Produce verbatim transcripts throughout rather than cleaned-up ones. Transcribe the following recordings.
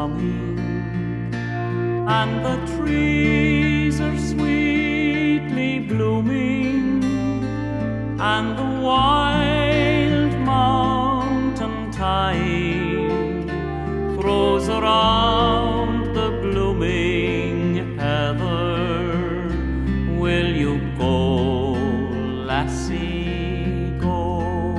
coming, and the trees are sweetly blooming, and the wild mountain thyme throws around the blooming heather. Will you go, lassie, go?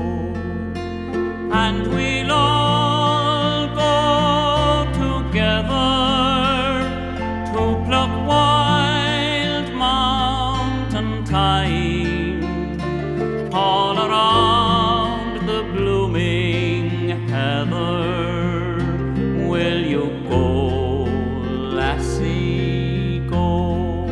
And we'll all go together to pluck wild mountain thyme all around the blooming heather. Will you go, lassie, go?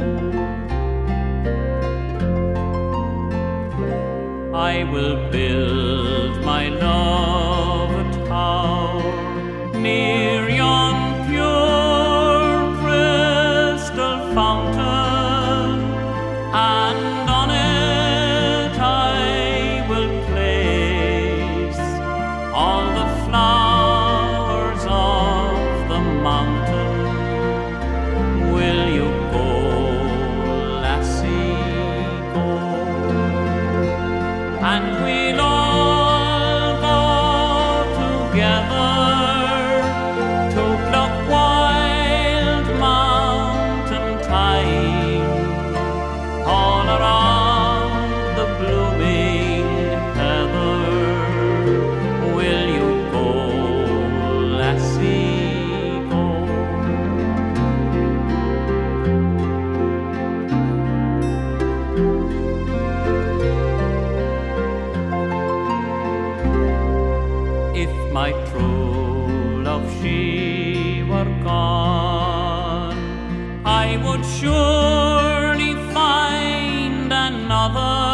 I will build my love a tower near yon pure crystal fountain, and on it I will place all the flowers of the mountain. Will you go, lassie, go? And we'll all go together to pluck wild mountain thyme all around the blooming heather. Will you go, lassie, go? If my true love she were gone, I would surely find another